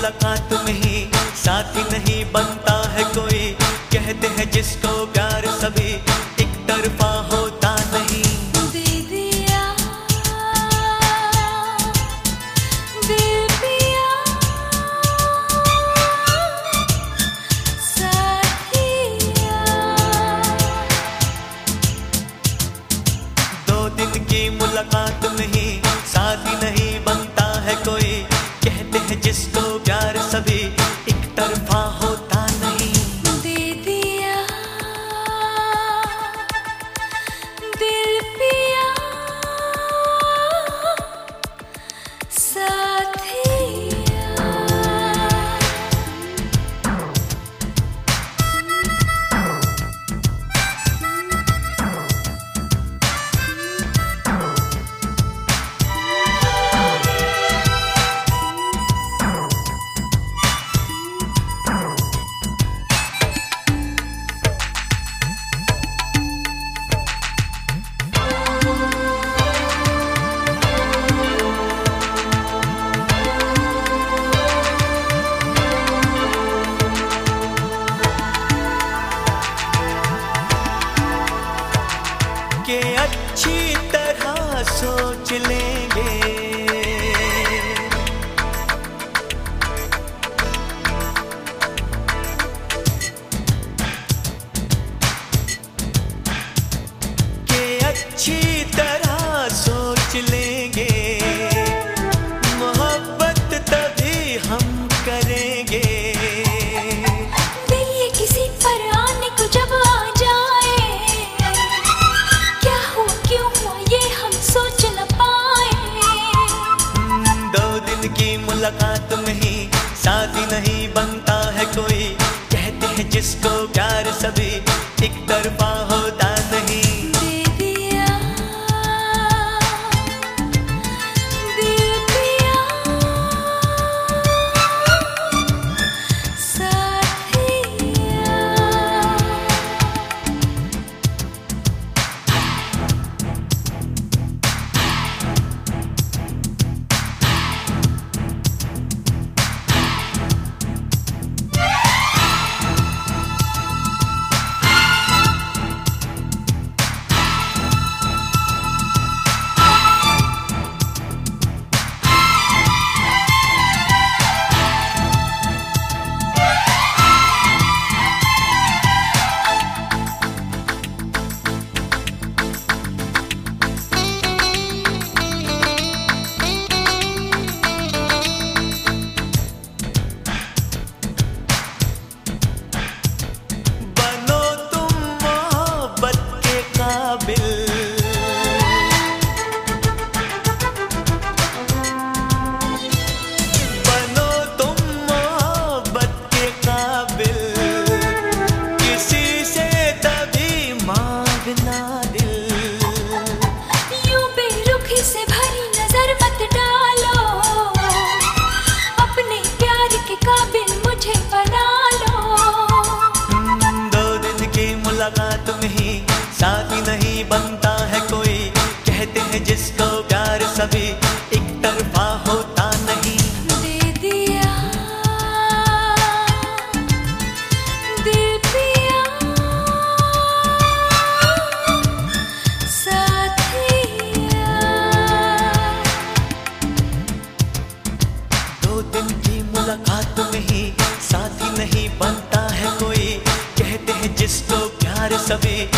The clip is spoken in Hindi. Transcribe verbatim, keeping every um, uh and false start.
मुलाकात में ही साथी नहीं बनता है कोई। कहते हैं जिसको प्यार सभी एक तरफा होता नहीं। दे दिया दिल पिया साथिया। दो दिन की मुलाकात में ही साथी नहीं बनता है कोई। कहते हैं जिसको प्यार सभी एक तरफा होता नहीं। दे दिया दिल पिया साथिया। के अच्छी तरह सोच लेंगे के अच्छी तरह सोच लेंगे। मोहब्बत तभी हम करेंगे। दिल ये किसी पर आने को जब आ जाए, क्या हुआ क्यों हुआ ये हम सोच न पाए। दो दिन की मुलाकात में ही साथी नहीं बनता है कोई। कहते हैं जिसको प्यार सभी एक तरफा होता नहीं। दे दिया दिल पिया साथिया। बनो तुम मोहब्बत के काबिल। बनो तुम मोहब्बत के काबिल। किसी से तभी मांगना दिल। यूं बेरुखी से भरी नजर मत डालो, अपने प्यार के काबिल मुझे बना लो। दो दिन की मुलाकात में ही साथी नहीं बनता है कोई। कहते हैं जिसको प्यार सभी एक तरफा होता नहीं। दे दिया दिल पिया साथिया। दो दिन की मुलाकात में ही साथी नहीं बनता है कोई। कहते हैं जिसको प्यार सभी